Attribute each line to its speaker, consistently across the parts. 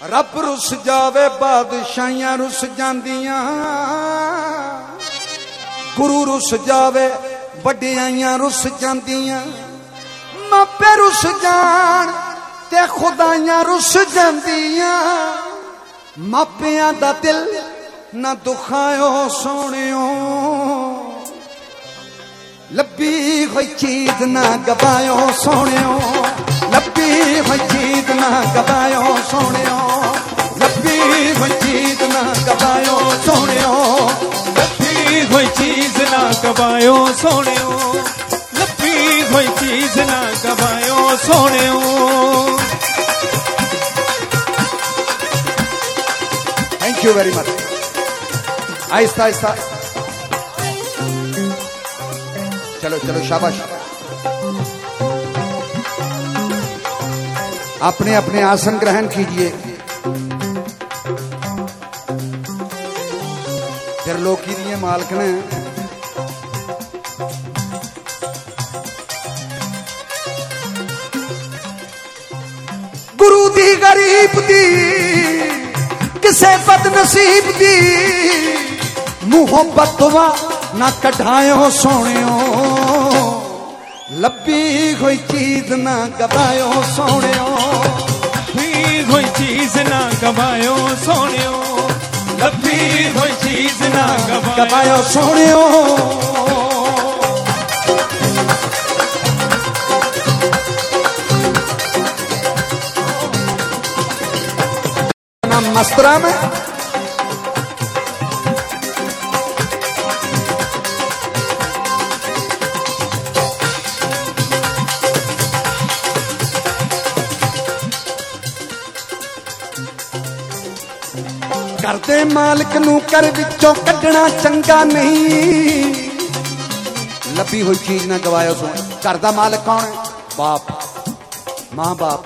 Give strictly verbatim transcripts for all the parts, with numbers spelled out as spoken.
Speaker 1: रब रुस जावे बादशाहियां रुस जांदियां, गुरु रुस जावे वड्डियाइयां रुस जांदियां, मापे रुस जान ते खुदाइयां रुस जांदियां। मापियां दा दिल ना दुखायो सोनियो, लब्बी होई चीज ना गवायो सोनियो, लब्बी होई चीज ना गवायो सोनियो, लब्बी होई चीज ना गवायो सोनियो,
Speaker 2: लब्बी होई चीज ना गवायो सोनियो, लब्बी होई चीज ना गवायो सोनियो।
Speaker 1: Thank you very much. आहिस्ता आहिस्ता चलो चलो, शाबाश। अपने अपने आसन ग्रहण कीजिए। फिर लोकी दिए मालक ने गुरु दी गरीब दी किसे बदनसीब दी मुंहों बदवा ना कढ़ायो सोनियो, लब्बी कोई चीज ना गवायो सोनियो,
Speaker 2: लब्बी कोई चीज ना गवायो सोनियो, लब्बी कोई चीज ना
Speaker 1: गवायो सोनियो। मस्तरा में करते मालिक नू कर विचों कढ़ना चंगा नहीं, लब्बी हुई चीज ना गवायो सोने। घर दा मालिक कौन है? बाप मां बाप।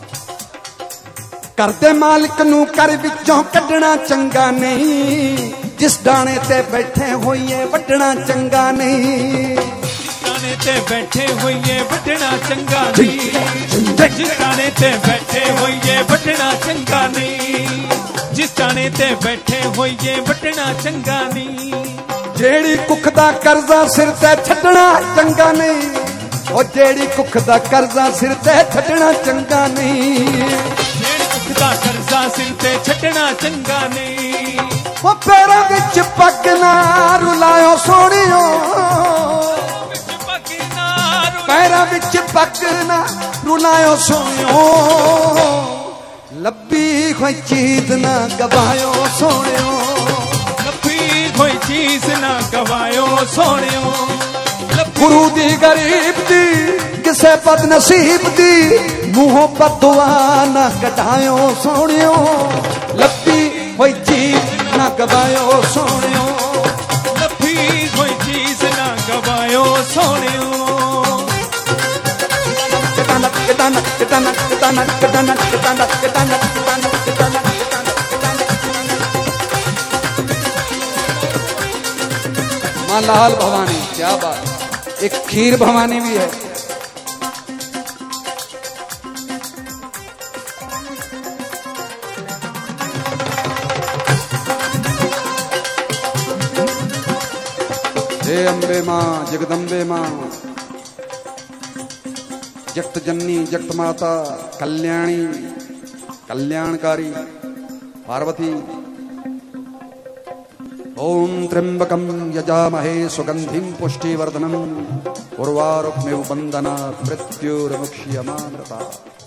Speaker 1: करते मालिक नू कर विचों कढ़ना चंगा नहीं, जिस डाणे ते बैठे होइए वड्डना चंगा नहीं,
Speaker 2: डाणे ते बैठे होइए वड्डना चंगा नहीं, जिस डाणे ते बैठे होइए वड्डना चंगा नहीं, जिस डाणे ते बैठे होइए वड्डना चंगा नहीं।
Speaker 1: जेड़ी कुख दा कर्जा सिर ते छड्डना चंगा नहीं, ओ जेड़ी कुख दा कर्जा सिर ते छड्डना चंगा नहीं,
Speaker 2: जेड़ी कुख दा कर्जा सिर ते छड्डना चंगा नहीं।
Speaker 1: ओ पैरां विच पग ना रुलायो सोनियो, पैरां विच पग ना रुलायो सोनियो, लब्बी कोई चीज ना गवायो सोनियो,
Speaker 2: लब्बी कोई चीज ना गवायो सोनियो।
Speaker 1: गुरु दी गरीब दी किसे बदनसीब दी मुंहों बदुआ ना कढ़ायो सोनियो, लब्बी कोई चीज ना गवायो सोनियो,
Speaker 2: लब्बी कोई चीज ना गवायो सोनियो।
Speaker 1: मां लाल भवानी, क्या बात। एक खीर भवानी भी है। हे अम्बे मां जगदम्बे मां, जगत जननी जगत माता कल्याणी कल्याणकारी पार्वती। ओम त्र्यंबकं यजामहे सुगंधिं पुष्टिवर्धनम् उर्वारुकमिव बन्धनात् मृत्युर्मुक्षीयमामृतात्।